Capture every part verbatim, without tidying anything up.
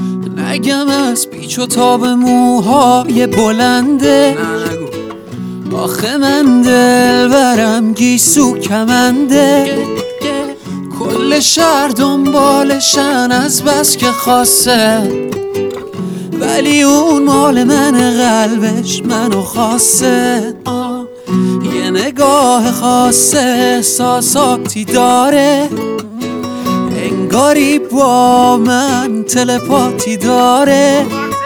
نگم از پیچ و تاب موهای بلنده، آخه من دلبرم گیسو کمنده. کل شهر دنبالشن از بس که خاصه، ولی اون مال من قلبش منو خاصه. یه نگاه خاصه احساساتی داره، انگاری با من تلپاتی داره.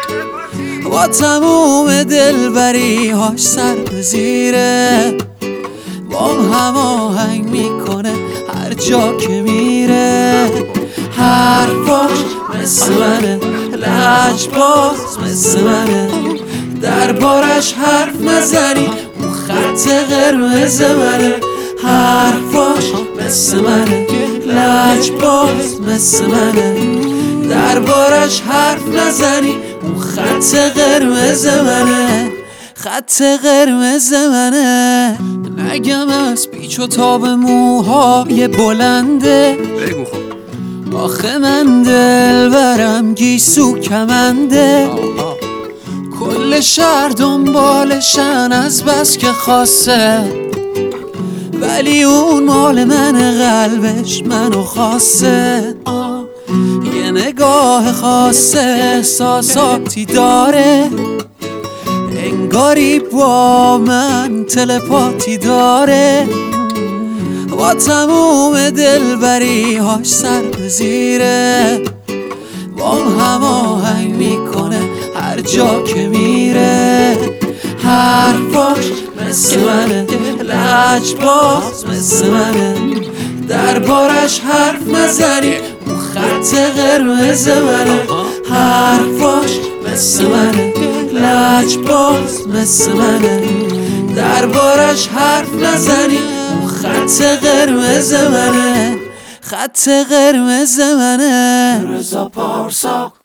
با تموم دلبری هاش سر به زیره، بام هماهنگ میکنه هر جا که میره. حرفاش مثل منه، لجباز مثل منه، دربارش حرف نزنی اون خط قرمز منه. حرفاش مثل منه، لجباز مثل منه، دربارش حرف نزنی اون خط قرمز منه، خط قرمز منه. نگم از پیچ و تاب موهای بلنده، بگو خب. آخه من دلبرم گیسو کمنده. کل شهر دنبالشن از بس که خاصه، ولی اون مال من قلبش منو خاصه. یه نگاه خاصه احساساتی داره، انگاری با من تلپاتی داره. با تموم دلبری هاش سر به زیره، بام هماهنگ میکنه هر جا که میره. حرفاش مثل منه، لجباز مثل منه، دربارش حرف نزنی اون خط قرمز منه. حرفاش مثل منه، لجباز مثل منه، دربارش حرف نزنی اون خط قرمز منه، خط قرمز منه. رضا پارسا.